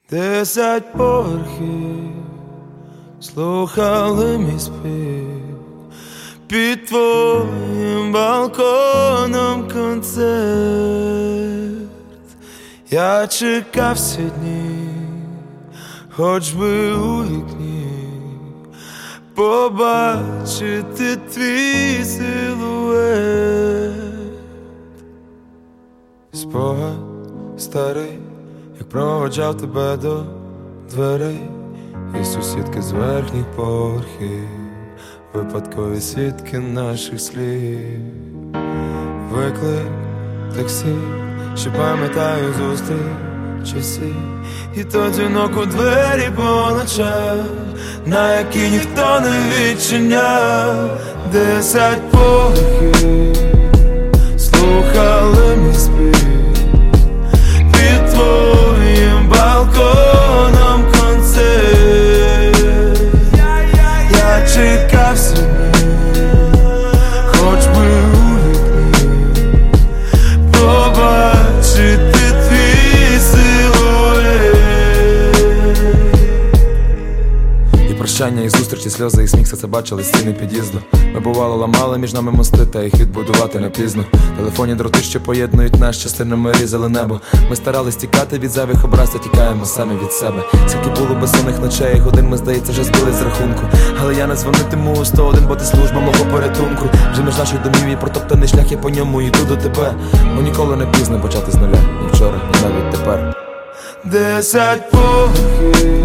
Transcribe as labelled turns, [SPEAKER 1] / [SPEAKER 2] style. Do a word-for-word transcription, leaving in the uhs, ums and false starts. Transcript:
[SPEAKER 1] Десять поверхів слухали мій спів, під твоїм балконом концерт. Я чекав всі дні, хоч би у вікні побачити твій силует. Спогад старий, як проводжав тебе до дверей, і сусідки з верхніх поверхів, випадкові свідки наших слів. Виклик таксі, що пам'ятаю зустріч всі, і той дзвінок у двері по ночах, на які ніхто не відчиняв. Десять поверхів слухали мій спів, під твоїм балконом концерт. Я чекав сьогодні, хоч би у вікні побачити твій силует. І прощання, і зустрічі, сльози, і сміх, все це бачили стіни під'їзду. Ми бувало ламали між нами мости, та їх відбудувати не пізно. Телефонні дроти, що поєднують нас, частинами різали небо. Ми старались тікати від зайвих образ, та тікаємо самі від себе. Скільки було безсонних ночей і годин, ми, здається, вже збили з рахунку. Але я не дзвонитиму у сто один, бо ти служба мого порятунку. Вже між наших домів і протоптаний шлях, я по ньому йду до тебе. Бо ніколи не пізно почати з нуля, ні вчора, ні навіть тепер. Десять поверхів